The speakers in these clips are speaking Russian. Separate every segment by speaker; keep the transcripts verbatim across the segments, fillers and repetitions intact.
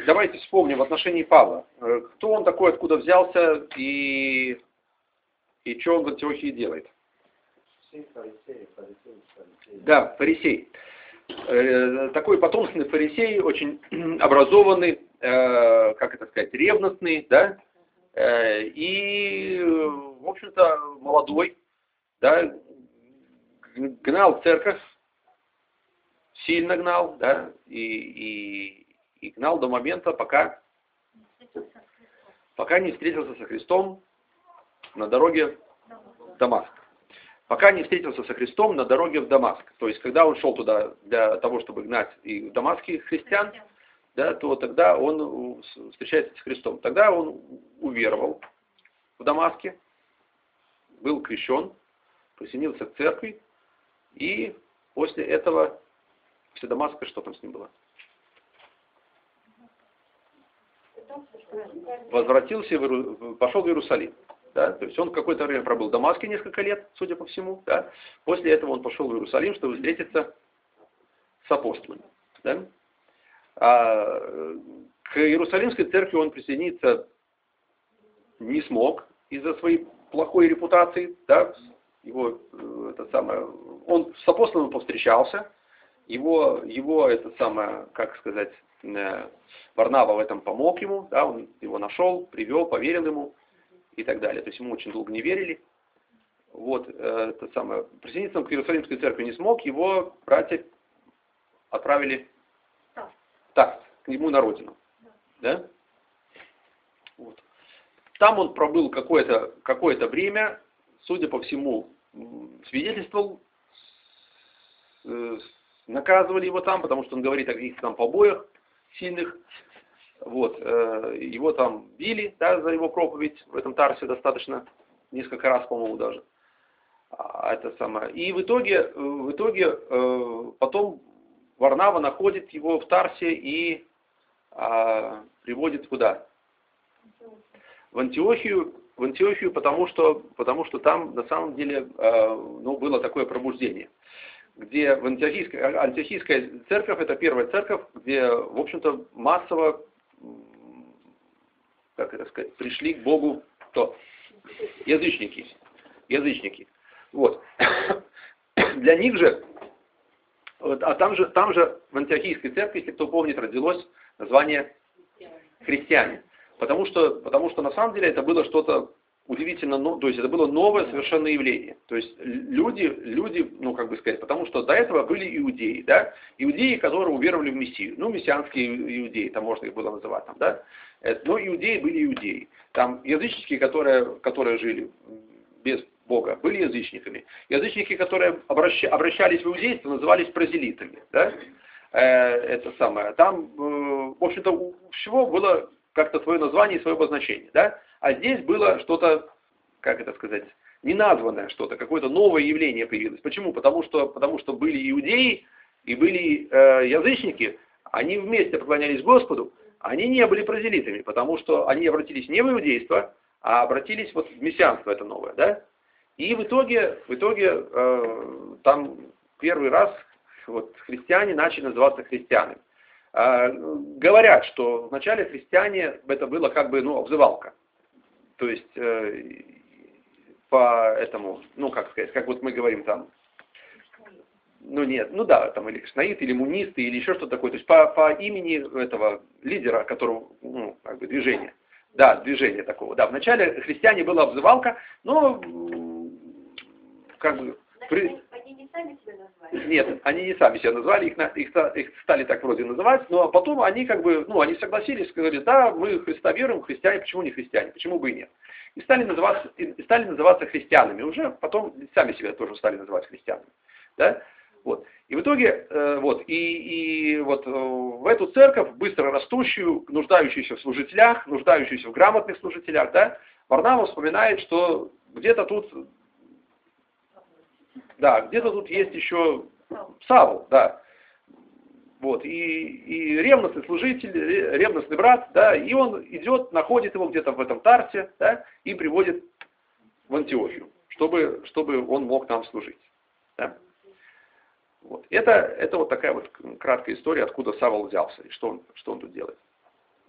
Speaker 1: давайте вспомним в отношении Павла. Кто он такой, откуда взялся и, и что он в Антиохии делает?
Speaker 2: Фарисей, фарисей, фарисей.
Speaker 1: Да, фарисей. Такой потомственный фарисей, очень образованный, как это сказать, ревностный, да, и, в общем-то, молодой, да, гнал церковь, сильно гнал, да, и, и, и гнал до момента, пока, пока не встретился со Христом на дороге в Дамаск. Пока не встретился со Христом на дороге в Дамаск. То есть, когда он шел туда для того, чтобы гнать и в Дамаске христиан, да, то тогда он встречается с Христом. Тогда он уверовал в Дамаске, был крещен, присоединился к церкви, и после этого, после Дамаска, что там с ним было? Возвратился, пошел в Иерусалим. Да? То есть он какое-то время пробыл в Дамаске несколько лет, судя по всему. Да? После этого он пошел в Иерусалим, чтобы встретиться с апостолами. Да? А к Иерусалимской церкви он присоединиться не смог из-за своей плохой репутации. Да? Его, это самое, он с апостолом повстречался, его, его это самое, как сказать, Варнава в этом помог ему, да? Он его нашел, привел, поверил ему. И так далее. То есть ему очень долго не верили. Вот, э, это самое. Присоединиться к Иерусалимской церкви не смог, его братья отправили так, к нему на родину. Да? Вот. Там он пробыл какое-то какое-то время, судя по всему, свидетельствовал, э, наказывали его там, потому что он говорит о каких-то там побоях сильных. Вот, э, его там били, да, за его проповедь в этом Тарсе достаточно, несколько раз, по-моему, даже. А, это самое. И в итоге, в итоге э, потом Варнава находит его в Тарсе и э, приводит куда? В Антиохию, в Антиохию, потому что, потому что там на самом деле э, ну, было такое пробуждение. Где в Антиохийской, Антиохийская церковь, это первая церковь, где, в общем-то, массово, как это сказать, пришли к Богу кто? Язычники. Язычники. Вот. Для них же, вот, а там же, там же в Антиохийской церкви, если кто помнит, родилось название христиане. Потому что, потому что на самом деле это было что-то удивительно, ну, то есть это было новое совершенно явление. То есть люди, люди, ну как бы сказать, потому что до этого были иудеи, да, иудеи, которые уверовали в Мессию, ну мессианские иудеи, там можно их было называть, там, да, но иудеи были иудеи, там язычники, которые, которые жили без Бога, были язычниками, язычники, которые обращались в иудейство, назывались прозелитами, да, это самое, там, в общем-то, у всего было как-то свое название и свое обозначение, да? А здесь было что-то, как это сказать, неназванное что-то, какое-то новое явление появилось. Почему? Потому что, потому что были иудеи и были э, язычники, они вместе поклонялись Господу, они не были прозелитами, потому что они обратились не в иудейство, а обратились вот в мессианство это новое, да? И в итоге, в итоге э, там первый раз вот, христиане начали называться христианами. Говорят, что вначале христиане, это было как бы, ну, обзывалка. То есть, э, по этому, ну, как сказать, как вот мы говорим там, ну, нет, ну да, там, или кшнаиты, или мунисты, или еще что-то такое. То есть, по, по имени этого лидера, которого, ну, как бы, движения. Да, движения такого. Да, вначале христиане была обзывалка, но, как бы... При...
Speaker 3: Они не сами себя назвали?
Speaker 1: Нет, они не сами себя назвали, их, их, их стали так вроде называть, но потом они как бы, ну, они согласились, сказали, да, мы Христа веруем, христиане, почему не христиане, почему бы и нет. И стали называться, и стали называться христианами, уже потом сами себя тоже стали называть христианами. Да? Вот. И в итоге, э, вот, и, и вот э, в эту церковь, быстро растущую, нуждающуюся в служителях, нуждающуюся в грамотных служителях, да, Варнава вспоминает, что где-то тут... Да, где-то тут есть еще Савл, да. Вот, и, и ревностный служитель, ревностный брат, да, и он идет, находит его где-то в этом Тарсе, да, и приводит в Антиохию, чтобы, чтобы он мог там служить. Да. Вот. Это, это вот такая вот краткая история, откуда Савл взялся и что он, что он тут делает.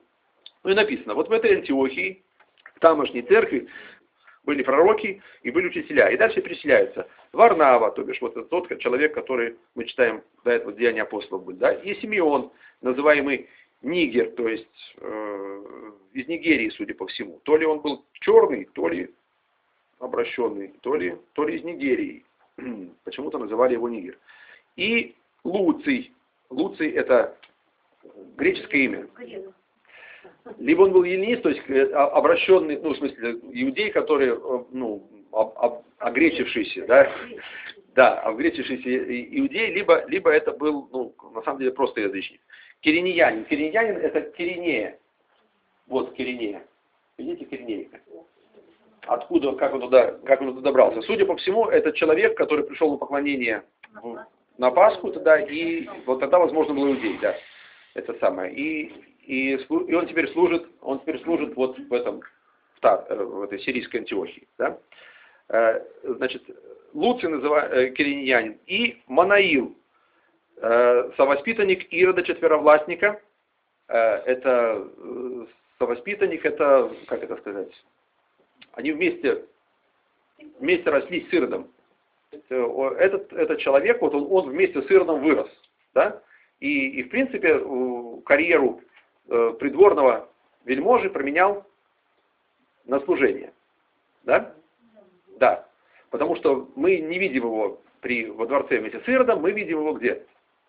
Speaker 1: Ну и написано, вот в этой Антиохии, в тамошней церкви, были пророки и были учителя. И дальше перечисляются. Варнава, то бишь вот этот тот человек, который мы читаем до этого Деяния апостолов был, да, и Симеон, называемый Нигер, то есть э, из Нигерии, судя по всему. То ли он был черный, то ли обращенный, то ли, то ли из Нигерии. Почему-то называли его Нигер. И Луций. Луций это греческое имя. Либо он был эллинист, то есть обращенный, ну, в смысле, иудей, который, ну, об, об, огречившийся, да, да, огречившийся иудей, либо, либо это был, ну, на самом деле, просто язычник. Киринеянин. Киринеянин это Киринея. Вот Киринея. Видите, Киринея. Откуда, как он туда, как он туда добрался? Судя по всему, это человек, который пришел на поклонение в, на Пасху тогда, и вот тогда, возможно, был иудей, да. Это самое. И, и, и он теперь служит, он теперь служит вот в этом, в, в этой сирийской Антиохии, да. Значит, Луций называется киринеянин, и Манаил, совоспитанник Ирода Четверовластника. Это совоспитанник, это, как это сказать, они вместе, вместе росли с Иродом. Этот, этот человек, вот он, он вместе с Иродом вырос, да? И, и в принципе карьеру придворного вельможи променял на служение, да? Да, потому что мы не видим его при, во дворце вместе с Иродом, мы видим его где?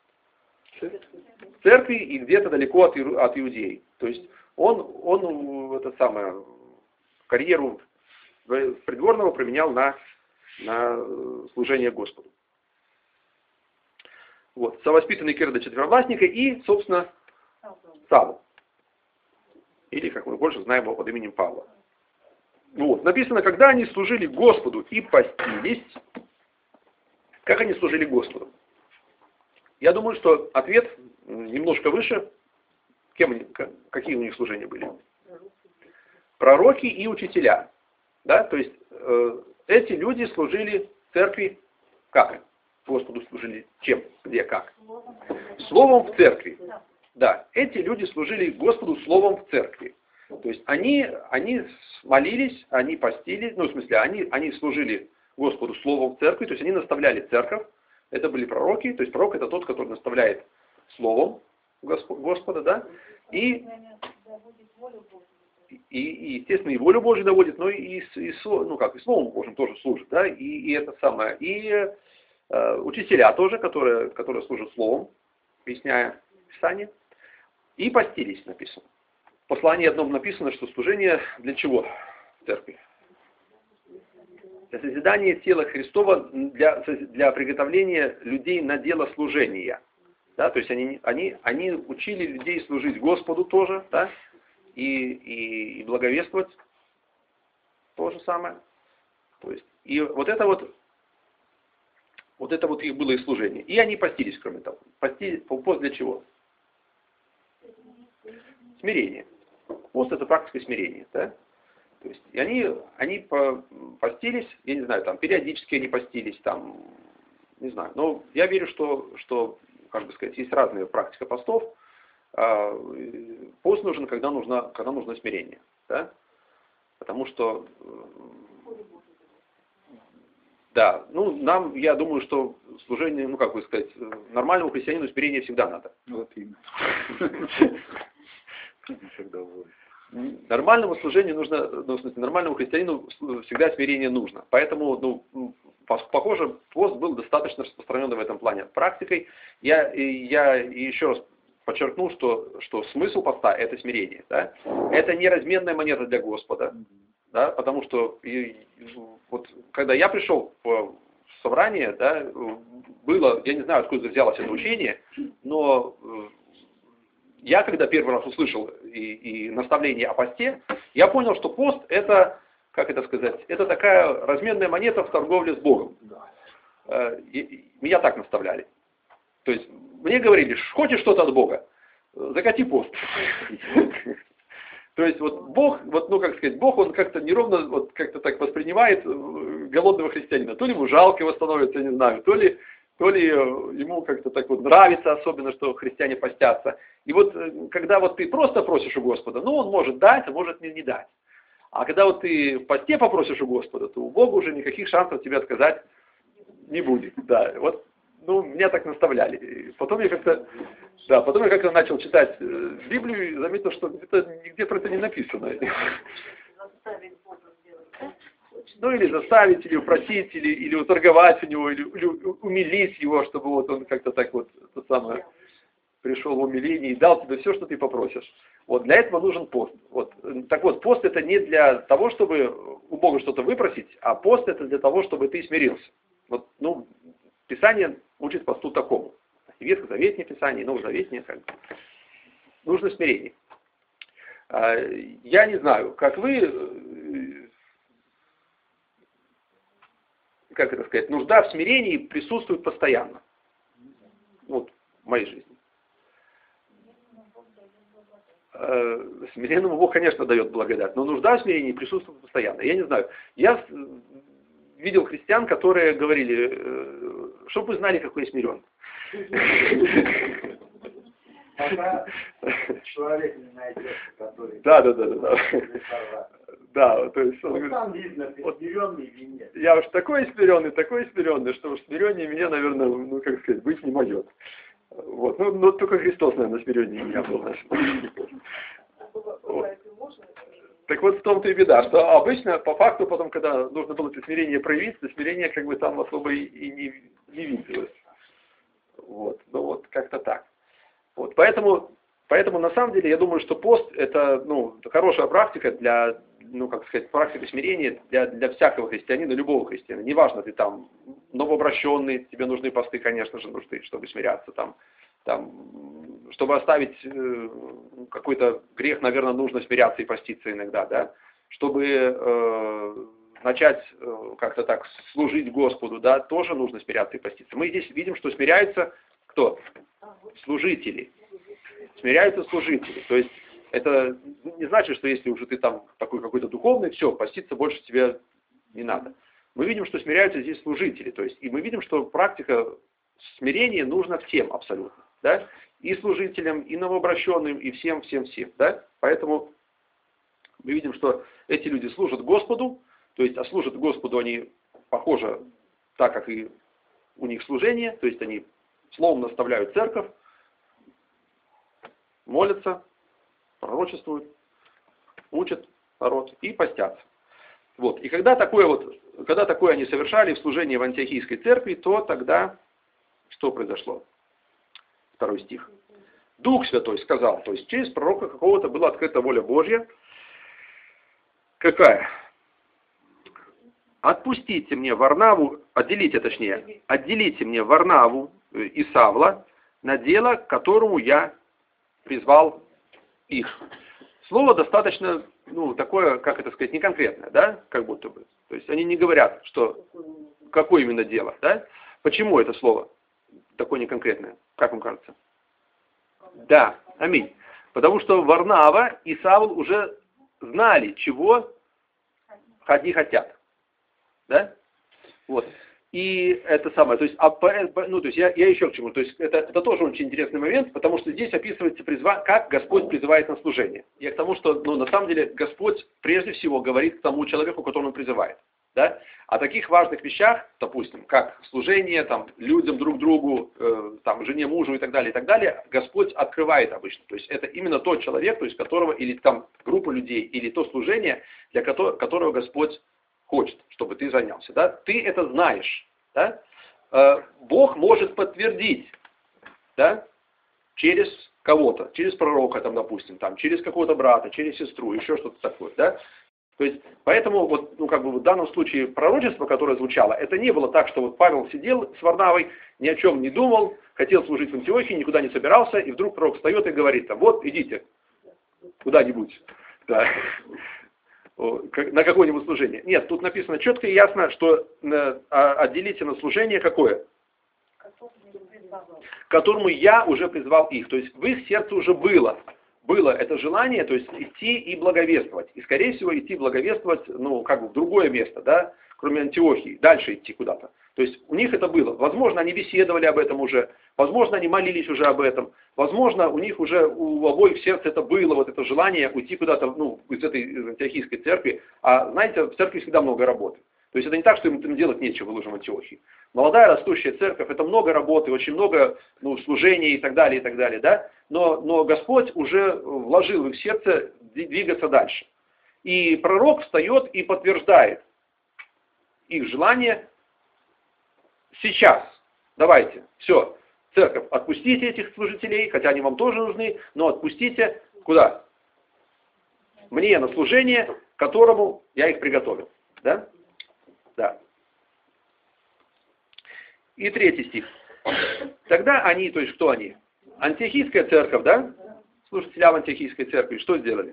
Speaker 1: В церкви и где-то далеко от, от иудеи. То есть он, он это самое, карьеру придворного променял на, на служение Господу. Вот, совоспитанный Ирода Четверовластника и, собственно, Савл. Или, как мы больше знаем его под именем Павла. Вот, написано, когда они служили Господу и постились, как они служили Господу? Я думаю, что ответ немножко выше. Кем они, какие у них служения были? Пророки и учителя. Да? То есть э, эти люди служили церкви как? Господу служили чем? Где? Как? Словом в церкви. Да, эти люди служили Господу словом в церкви. То есть они, они молились, они постились, ну в смысле, они, они служили Господу словом в церкви, то есть они наставляли церковь. Это были пророки, то есть пророк это тот, который наставляет словом Господа, да, и, и, и естественно, и волю Божью доводит, но и, и, ну, как, и словом Божьим тоже служит, да, и, и это самое, и э, учителя тоже, которые, которые служат словом, объясняя Писание, и постились, написано. В послании одном написано, что служение для чего в церкви? Для созидания тела Христова, для, для приготовления людей на дело служения. Да, то есть они, они, они учили людей служить Господу тоже, да, и, и, и благовествовать то же самое. То есть, и вот это вот, вот это вот их было и служение. И они постились, кроме того. Постились, пост для чего? Смирение. Пост это практика смирения, да? То есть, и они, они постились, я не знаю, там, периодически они постились, там, не знаю, но я верю, что, что, как бы сказать, есть разные практика постов. Пост нужен, когда нужно, когда нужно смирение, да? Потому что, да, ну, нам, я думаю, что служение, ну, как бы сказать, нормальному христианину смирение всегда надо.
Speaker 2: Вот именно.
Speaker 1: Нормальному служению нужно, ну, в смысле, нормальному христианину всегда смирение нужно. Поэтому, ну, похоже, пост был достаточно распространен в этом плане практикой. Я, я еще раз подчеркну, что, что смысл поста – это смирение. Да? Это не разменная монета для Господа. Да? Потому что и, вот, когда я пришел в собрание, да, было, я не знаю, откуда взялось это учение, но я, когда первый раз услышал и, и наставление о посте, я понял, что пост это, как это сказать, это такая разменная монета в торговле с Богом. И, и, меня так наставляли. То есть мне говорили, хочешь что-то от Бога, закати пост. То есть вот Бог, вот, ну как сказать, Бог, он как-то неровно, вот как-то так воспринимает голодного христианина. То ли ему жалко его становится, я не знаю, то ли, то ли ему как-то так вот нравится, особенно, что христиане постятся. И вот когда вот ты просто просишь у Господа, ну, он может дать, а может не, не дать. А когда вот ты в посте попросишь у Господа, то у Бога уже никаких шансов тебе отказать не будет. Да, вот, ну, меня так наставляли. И потом я как-то, да, потом я как-то начал читать Библию и заметил, что где-то нигде про это не написано.
Speaker 3: Заставить Бога сделать, да?
Speaker 1: Ну, или заставить, или упросить, или, или уторговать у него, или, или умилить его, чтобы вот он как-то так вот, то самое, пришел в умиление и дал тебе все, что ты попросишь. Вот, для этого нужен пост. Вот. Так вот, пост это не для того, чтобы у Бога что-то выпросить, а пост это для того, чтобы ты смирился. Вот, ну, Писание учит посту такому. Ветхозаветное Писание, Новозаветное, как бы. Нужно смирение. Я не знаю, как вы, как это сказать, нужда в смирении присутствует постоянно. Вот, в моей жизни. Смиренному Бог, конечно, дает благодать, но нужда в смирении присутствует постоянно. Я не знаю, я видел христиан, которые говорили, чтобы вы знали, какой я смирен.
Speaker 2: Пока человек не найдется, который...
Speaker 1: Да, да, да, да. Да, то есть...
Speaker 2: Вот там видно, ты
Speaker 1: вот,
Speaker 2: смиренный или нет.
Speaker 1: Я уж такой смиренный, такой смиренный, что уж смирение меня, наверное, ну, как сказать, быть не может. Вот, ну, ну, только Христос, наверное, смиреннее меня был. Вот. Так вот в том-то и беда, что обычно, по факту, потом, когда нужно было это смирение проявить, то смирение как бы там особо и, и не, не виделось. Вот, ну вот, как-то так. Вот, поэтому, поэтому, на самом деле, я думаю, что пост это, ну, хорошая практика для, ну, как сказать, практика смирения для, для всякого христианина, любого христианина. Неважно, ты там новообращенный, тебе нужны посты, конечно же, нужны, чтобы смиряться там. Там, чтобы оставить э, какой-то грех, наверное, нужно смиряться и поститься иногда, да, чтобы э, начать э, как-то так служить Господу, да, тоже нужно смиряться и поститься. Мы здесь видим, что смиряются кто? Служители. Смиряются служители. То есть это не значит, что если уже ты там такой какой-то духовный, все, поститься больше тебе не надо. Мы видим, что смиряются здесь служители. То есть, и мы видим, что практика смирения нужна всем абсолютно. Да? И служителям, и новообращенным, и всем, всем, всем. Да? Поэтому мы видим, что эти люди служат Господу, то есть, а служат Господу они, похоже, так как и у них служение, то есть они словом наставляют церковь, молятся, пророчествуют, учат народ и постятся. Вот. И когда такое, вот, когда такое они совершали в служении в Антиохийской церкви, то тогда что произошло? Второй стих. Дух Святой сказал, то есть через пророка какого-то была открыта воля Божья. Какая? Отпустите мне Варнаву, отделите точнее, отделите мне Варнаву и Савла на дело, к которому я призвал их. Слово достаточно, ну, такое, как это сказать, неконкретное, да, как будто бы. То есть они не говорят, что какое именно дело, да. Почему это слово такое неконкретное? Как вам кажется? Да, аминь. Потому что Варнава и Савл уже знали, чего они хотят. Да? Вот. И это самое, то есть, а, ну, то есть я, я еще к чему, то есть это, это тоже очень интересный момент, потому что здесь описывается, призва, как Господь призывает на служение. Я к тому, что, ну, на самом деле, Господь прежде всего говорит к тому человеку, которого Он призывает. Да? О таких важных вещах, допустим, как служение там, людям друг другу, э, там, жене, мужу и так далее, и так далее, Господь открывает обычно. То есть это именно тот человек, то есть которого, или там группа людей, или то служение, для которого, которого Господь хочет, чтобы ты занялся. Да? Ты это знаешь. Да? Э, Бог может подтвердить, да? Через кого-то, через пророка, там, допустим, там, через какого-то брата, через сестру, еще что-то такое. Да? То есть, поэтому вот, ну, как бы в данном случае пророчество, которое звучало, это не было так, что вот Павел сидел с Варнавой, ни о чем не думал, хотел служить в Антиохии, никуда не собирался, и вдруг пророк встает и говорит, там, вот, идите куда-нибудь, да, на какое-нибудь служение. Нет, тут написано четко и ясно, что отделите на служение какое? К которому я уже призвал их. То есть в их сердце уже было. Было это желание, то есть идти и благовествовать. И, скорее всего, идти благовествовать, ну, как бы в другое место, да, кроме Антиохии, дальше идти куда-то. То есть у них это было. Возможно, они беседовали об этом уже, возможно, они молились уже об этом, возможно, у них уже у обоих в сердце это было, вот это желание уйти куда-то, ну, из этой из антиохийской церкви. А знаете, в церкви всегда много работы. То есть это не так, что им там делать нечего в Лужем Антиохии. Молодая растущая церковь, это много работы, очень много, ну, служений и так далее, и так далее, да? Но, но Господь уже вложил в их сердце двигаться дальше. И пророк встает и подтверждает их желание сейчас. Давайте, все, церковь, отпустите этих служителей, хотя они вам тоже нужны, но отпустите куда? Мне на служение, которому я их приготовил. Да? Да. И третий стих. Тогда они, то есть кто они? Антиохийская церковь, да? Служителя в Антиохийской церкви, что сделали?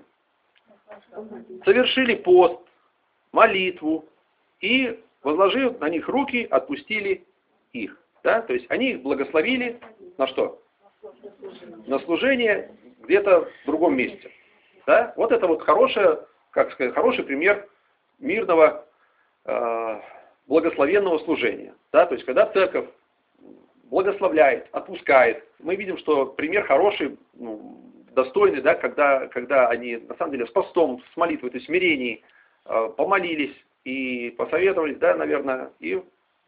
Speaker 1: Совершили пост, молитву и, возложив на них руки, отпустили их. Да? То есть они их благословили на что? На служение где-то в другом месте. Да? Вот это вот хорошее, как сказать, хороший пример мирного, э, благословенного служения. Да? То есть когда церковь благословляет, отпускает, мы видим, что пример хороший, ну, достойный, да, когда, когда они на самом деле с постом, с молитвой, то есть в смирении э, помолились и посоветовались, да, наверное, и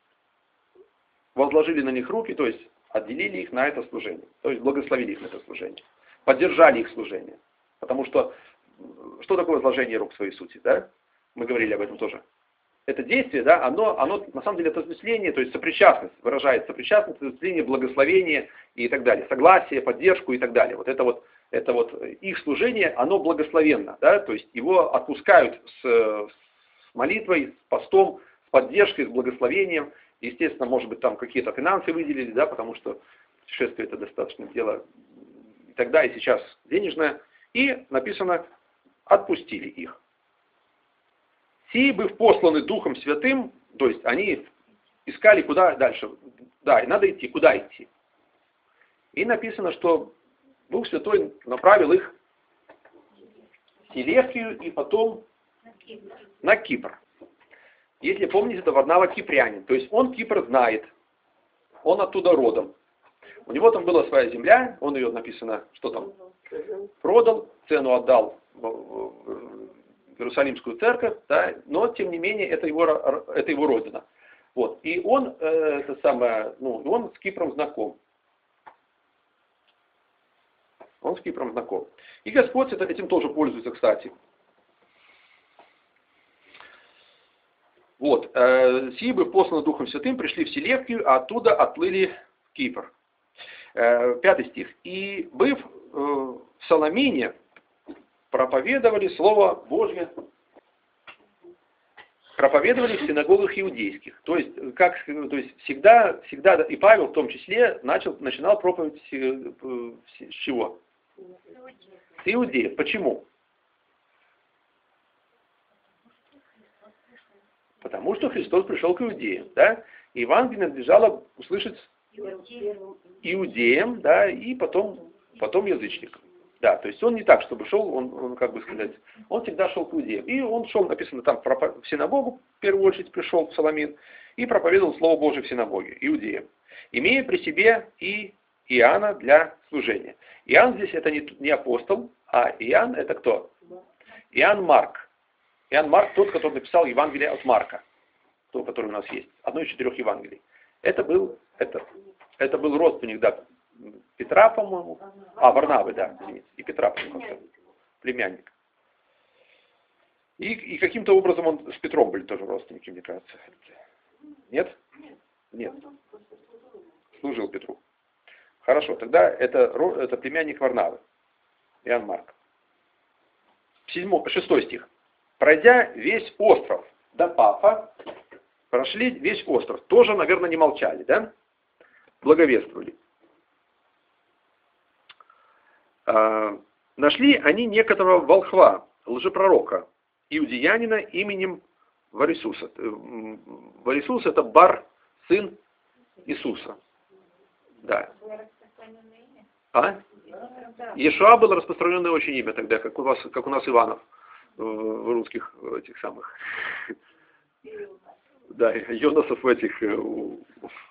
Speaker 1: возложили на них руки, то есть отделили их на это служение, то есть благословили их на это служение, поддержали их служение. Потому что, что такое возложение рук в своей сути, да? Мы говорили об этом тоже. Это действие, да, оно, оно на самом деле это осуществление, то есть сопричастность, выражает сопричастность, осуществление, благословение и так далее, согласие, поддержку и так далее. Вот это вот, это вот их служение, оно благословенно, да, то есть его отпускают с, с молитвой, с постом, с поддержкой, с благословением. Естественно, может быть, там какие-то финансы выделили, да, потому что путешествие это достаточно дело и тогда, и сейчас денежное. И написано, отпустили их. Сии, быв посланы Духом Святым, то есть они искали, куда дальше. Да, и надо идти, куда идти. И написано, что Дух Святой направил их в Селевкию и потом на Кипр. Если помните, это Варнава кипрянин. То есть он Кипр знает. Он оттуда родом. У него там была своя земля, он ее, написано, что там, продал, цену отдал в Иерусалимскую церковь, да, но тем не менее это его, это его родина. Вот. И он, э, это самое, ну, он с Кипром знаком. Он с Кипром знаком. И Господь это, этим тоже пользуется, кстати. Вот. Э, сии, быв посланы Духом Святым, пришли в Селевкию, а оттуда отплыли в Кипр. Э, пятый стих. И, быв э, в Саламине, проповедовали Слово Божье, проповедовали в синагогах иудейских. То есть, как, то есть всегда, всегда, и Павел в том числе, начал, начинал проповедь с чего? С иудеев. Почему? Потому что Христос пришел к иудеям. Да? И Евангелие надлежало услышать иудеям, да, и потом, потом язычникам. Да, то есть он не так, чтобы шел, он, он как бы сказать, он всегда шел к иудеям. И он шел, написано там, в синагогу, в первую очередь пришел в Саламин, и проповедовал Слово Божие в синагоге, иудеям, имея при себе и Иоанна для служения. Иоанн здесь это не, не апостол, а Иоанн это кто? Иоанн Марк. Иоанн Марк тот, который написал Евангелие от Марка, то, который у нас есть, одно из четырех Евангелий. Это был, это, это был родственник, да, Петра, по-моему. А, Варнавы, да, извините. И Петра, по-моему, племянник. И, и каким-то образом он с Петром были тоже родственники, мне кажется. Нет? Нет. Служил Петру. Хорошо, тогда это, это племянник Варнавы. Иоанн Марк. Седьмой, шестой стих. Пройдя весь остров до Пафа, прошли весь остров. Тоже, наверное, не молчали, да? Благовествовали. Нашли они некоторого волхва, лжепророка, иудеянина именем Варисуса. Варисус это Бар, сын Иисуса. Да. А? Иешуа было распространенное очень имя тогда, как у вас, как у нас Иванов в русских этих самых. да, Йонасов этих э, у,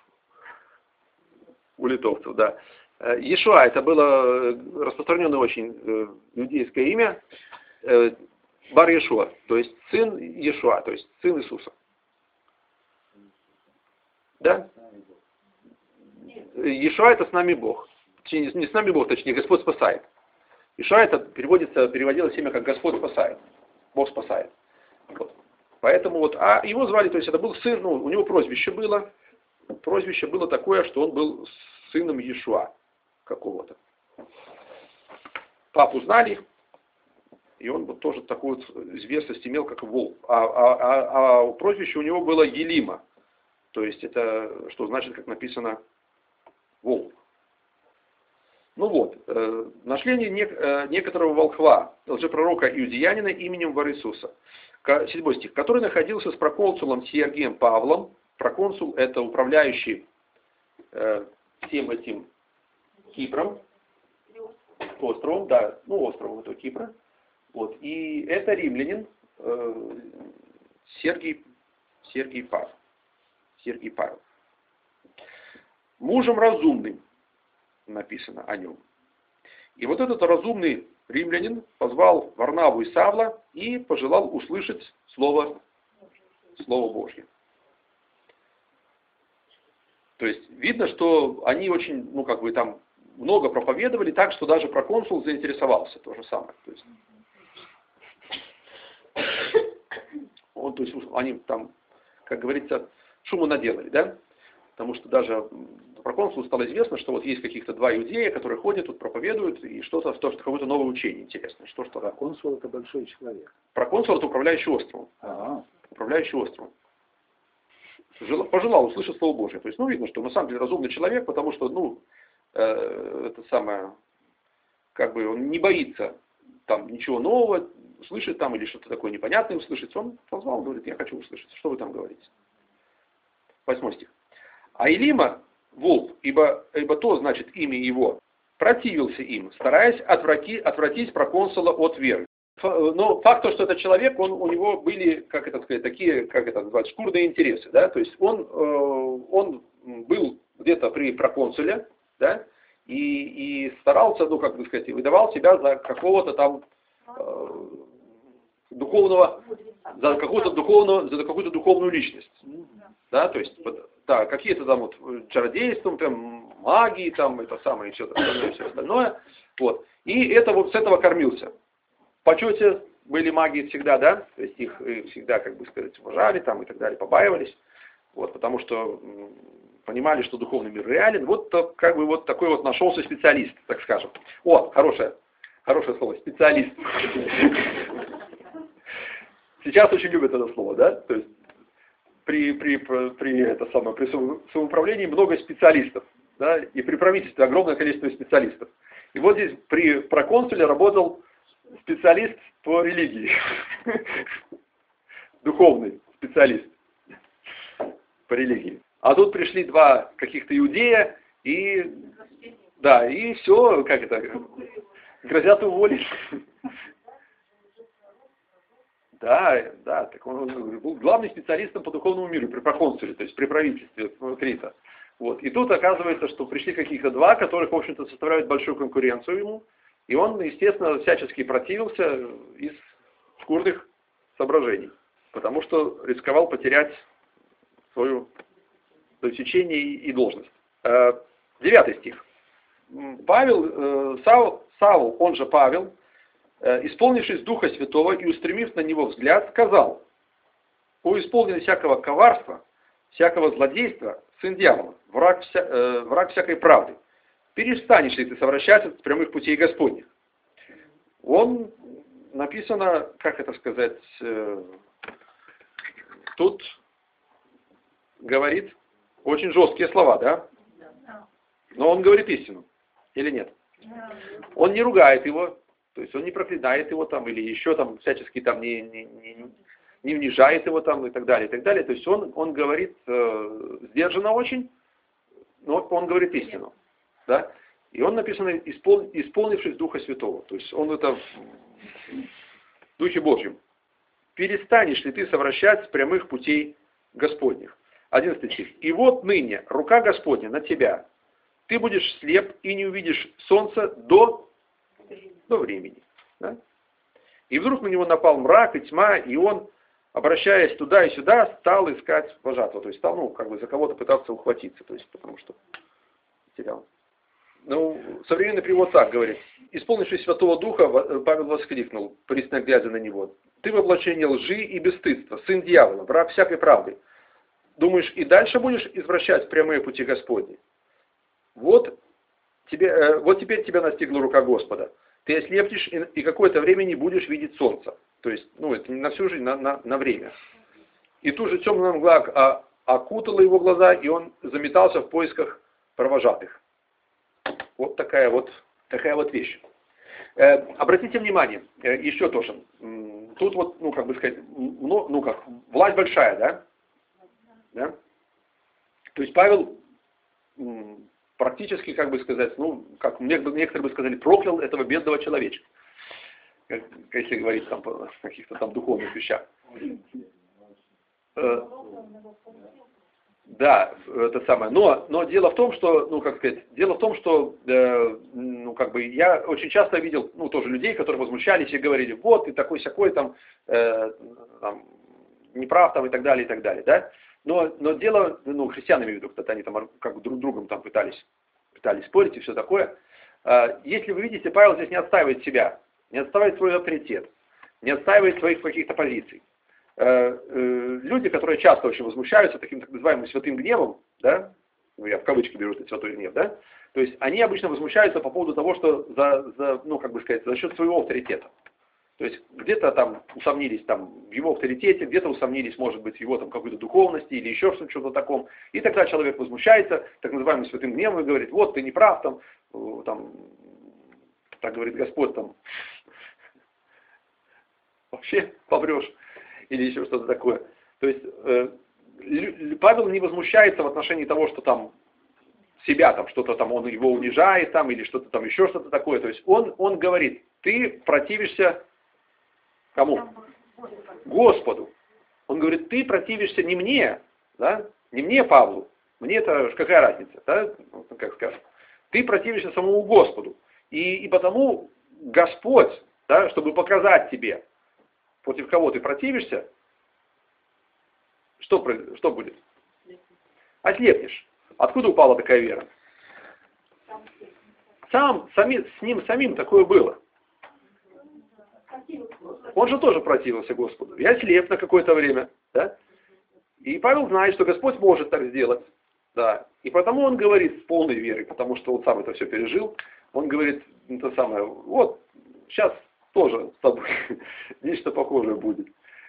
Speaker 1: у литовцев, да. Иешуа, это было распространенное очень э, иудейское имя, э, Бар Иешуа, то есть сын Иешуа, то есть сын Иисуса. Да? Иешуа это с нами Бог. Точнее, не с нами Бог, точнее, Господь спасает. Иешуа это переводится, переводилось имя как Господь спасает. Бог спасает. Вот. Поэтому вот, а его звали, то есть это был сын, ну, у него прозвище было, прозвище было такое, что он был сыном Иешуа какого-то. Папу знали, и он вот тоже такую вот известность имел, как волк. А, а, а, а прозвище у него было Елима. То есть это, что значит, как написано, волк. Ну вот, э, нашли не, э, некоторого волхва, лжепророка иудеянина именем Варисуса. Седьмой стих. Который находился с проконсулом Сергием Павлом. Проконсул это управляющий э, всем этим Кипром, островом, да, ну островом этого Кипра. Вот. И это римлянин э, Сергий, Сергий Павел. Сергий Павел. Мужем разумным написано о нем. И вот этот разумный римлянин позвал Варнаву и Савла и пожелал услышать слово, слово Божье. То есть видно, что они очень, ну как бы там много проповедовали, так что даже проконсул заинтересовался, то же самое. То есть, он, то есть они там, как говорится, шуму наделали, да? Потому что даже проконсулу стало известно, что вот есть каких-то два иудея, которые ходят, тут проповедуют, и что-то, что, какое-то новое учение интересное. Что, что
Speaker 2: Проконсул это большой человек.
Speaker 1: Проконсул это управляющий островом.
Speaker 2: Ага.
Speaker 1: Управляющий островом. Пожелал услышать Слово Божие. То есть, ну, видно, что на самом деле разумный человек, потому что, ну, э, это самое, как бы он не боится там ничего нового слышать там или что-то такое непонятное услышать. Он позвал, говорит, я хочу услышать. Что вы там говорите? Восьмой стих. А Илима, волк, ибо, ибо то, значит, имя его, противился им, стараясь отврати, отвратить проконсула от веры. Но факт то, что этот человек, он, у него были, как это сказать, такие, как это называть, шкурные интересы, да, то есть он, э, он был где-то при проконсуле, да, и, и старался, ну, как бы сказать, выдавал себя за какого-то там э, духовного, за какую-то духовную, за какую-то духовную личность, да, то есть, да, какие-то там вот чародейством, там, магии, там, это самое, и все остальное, все остальное, вот, и это вот с этого кормился. В почете были маги всегда, да, то есть их всегда, как бы сказать, уважали там и так далее, побаивались, вот, потому что м, понимали, что духовный мир реален. Вот как бы вот такой вот нашелся специалист, так скажем. О, хорошее, хорошее слово, специалист. Сейчас очень любят это слово, да, то есть при, при, при, это самое, при самоуправлении много специалистов, да, и при правительстве огромное количество специалистов. И вот здесь при проконсуле работал специалист по религии. Духовный специалист по религии. А тут пришли два каких-то иудея и, да, и все, как это, грозят уволить. Да, да, так он был главным специалистом по духовному миру при проконсуле, то есть при правительстве Крита. Вот. И тут оказывается, что пришли каких-то два, которых, в общем-то, составляют большую конкуренцию ему. И он, естественно, всячески противился из шкурных соображений, потому что рисковал потерять свое течение и должность. Девятый стих. Павел, Савл, Савл, он же Павел, исполнившись Духа Святого и устремив на него взгляд, сказал: «О исполненный всякого коварства, всякого злодейства, сын дьявола, враг, вся, э, враг всякой правды, перестанешь ли ты совращаться с прямых путей Господних?» Он, написано, как это сказать, э, тут говорит очень жесткие слова, да? Но он говорит истину, или нет? Он не ругает его, то есть он не проклинает его там, или еще там всячески там не, не, не, не унижает его там и так далее, и так далее. То есть он, он говорит э, сдержанно очень, но он говорит истину, да? И он написано, испол, исполнившись Духа Святого. То есть он это в Духе Божьем. «Перестанешь ли ты совращать с прямых путей Господних. Одиннадцатый стих. И вот ныне рука Господня на тебя. Ты будешь слеп и не увидишь солнца до, до времени. Да? И вдруг на него напал мрак и тьма, и он, обращаясь туда и сюда, стал искать вожатого. То есть стал, ну, как бы за кого-то пытаться ухватиться. То есть, потому что терял. Ну, современный перевод так говорит. Исполнившись Святого Духа, Павел воскликнул, пристально глядя на него. Ты воплощение лжи и бесстыдства, сын дьявола, враг всякой правды. Думаешь, и дальше будешь извращать прямые пути Господни? Вот, тебе, э, вот теперь тебя настигла рука Господа. Ты ослепнешь и, и какое-то время не будешь видеть солнца. То есть, ну, это не на всю жизнь, на, на, на время. И тут же темная мгла а, окутала его глаза, и он заметался в поисках провожатых. Вот такая вот, такая вот вещь. Э, обратите внимание, э, еще тоже. Тут вот, ну, как бы сказать, ну, ну как, власть большая, да? Да? То есть Павел практически, как бы сказать, ну, как некоторые бы сказали, проклял этого бедного человечка. Как, если говорить там о каких-то там духовных вещах. Э, да, это самое. Но, но дело в том, что, ну, как сказать, дело в том, что, э, ну, как бы, я очень часто видел, ну, тоже людей, которые возмущались и говорили, вот, ты такой-сякой, там, э, там, неправ, там, и так далее, и так далее, да. Но, но дело, ну, христиан имею в виду, кто-то они там как бы друг другом там пытались, пытались спорить и все такое. Если вы видите, Павел здесь не отстаивает себя, не отстаивает свой авторитет, не отстаивает своих каких-то позиций. Люди, которые часто очень возмущаются таким так называемым святым гневом, да, я в кавычки беру этот святой гнев, да, то есть они обычно возмущаются по поводу того, что за, за ну, как бы сказать, за счет своего авторитета. То есть где-то там усомнились там, в его авторитете, где-то усомнились, может быть, в его там, какой-то духовности или еще что-то таком. И тогда человек возмущается, так называемым святым гневом, и говорит, вот ты не прав, там, там, так говорит Господь, там, вообще поврешь, или еще что-то такое. То есть э, Павел не возмущается в отношении того, что там себя, там, что-то там, он его унижает, там, или что-то там, еще что-то такое. То есть он, он говорит, ты противишься кому? Господу. Он говорит, ты противишься не мне, да? Не мне, Павлу. Мне-то какая разница, да? Ну, как скажем. Ты противишься самому Господу. И, и потому Господь, да, чтобы показать тебе, против кого ты противишься, что, что будет? Ослепнешь. Откуда упала такая вера? Сам, сами, с ним самим такое было. Он же тоже противился Господу. Я слеп на какое-то время. Да? И Павел знает, что Господь может так сделать. Да. И потому он говорит с полной верой, потому что он сам это все пережил. Он говорит, это самое, вот, сейчас тоже с тобой нечто похожее будет.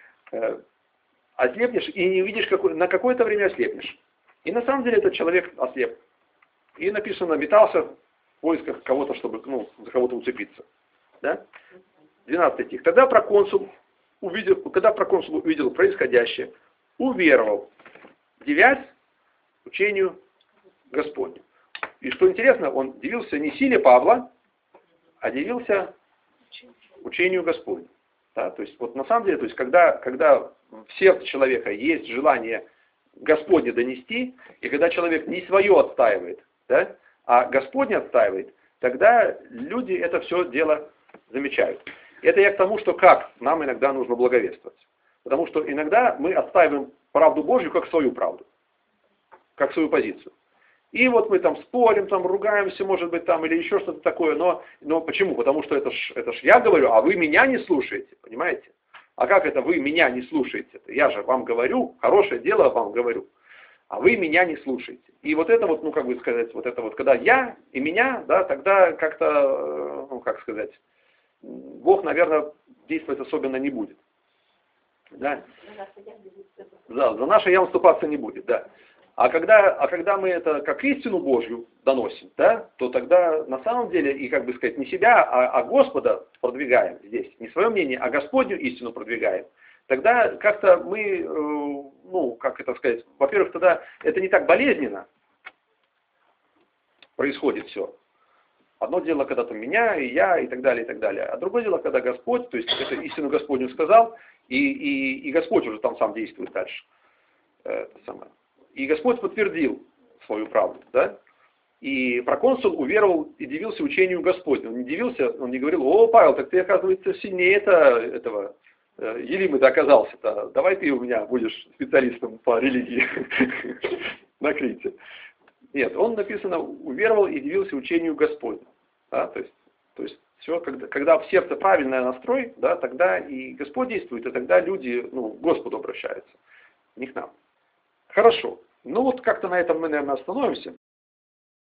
Speaker 1: Ослепнешь и не увидишь, какой, на какое-то время ослепнешь. И на самом деле этот человек ослеп. И написано, метался в поисках кого-то, чтобы, ну, за кого-то уцепиться. Да? двенадцатый стих. Тогда проконсул увидел, когда проконсул увидел происходящее, уверовал, дивясь учению Господню. И что интересно, он дивился не силе Павла, а дивился учению Господню. Да? То есть вот на самом деле, то есть когда, когда в сердце человека есть желание Господне донести, и когда человек не свое отстаивает, да, а Господне отстаивает, тогда люди это все дело замечают. Это я к тому, что как нам иногда нужно благовествовать. Потому что иногда мы отстаиваем правду Божью как свою правду, как свою позицию. И вот мы там спорим, там ругаемся, может быть, там или еще что-то такое. Но, но почему? Потому что это ж, это ж я говорю, а вы меня не слушаете, понимаете? А как это вы меня не слушаете? Я же вам говорю, хорошее дело вам говорю, а вы меня не слушаете. И вот это вот, ну как бы сказать, вот это вот, когда я и меня, да, тогда как-то, ну как сказать, Бог, наверное, действовать особенно не будет. Да? Да, за наше я вступаться не будет, да. А когда, а когда мы это как истину Божью доносим, да, то тогда на самом деле, и как бы сказать, не себя, а, а Господа продвигаем здесь, не свое мнение, а Господню истину продвигаем, тогда как-то мы, э, ну, как это сказать, во-первых, тогда это не так болезненно происходит все. Одно дело, когда там меня, и я, и так далее, и так далее. А другое дело, когда Господь, то есть это истину Господню сказал, и, и, и Господь уже там сам действует дальше. э, это самое. И Господь подтвердил свою правду, да? И проконсул уверовал и дивился учению Господню. Он не дивился, он не говорил: о, Павел, так ты, оказывается, сильнее это, этого э, Елимы-то оказался-то. Давай ты у меня будешь специалистом по религии на Крите. Нет, он, написано, уверовал и дивился учению Господню. Да? То есть, то есть все, когда, когда в сердце правильный настрой, да, тогда и Господь действует, и тогда люди, ну, к Господу обращаются, не к нам. Хорошо. Ну вот как-то на этом мы, наверное, остановимся.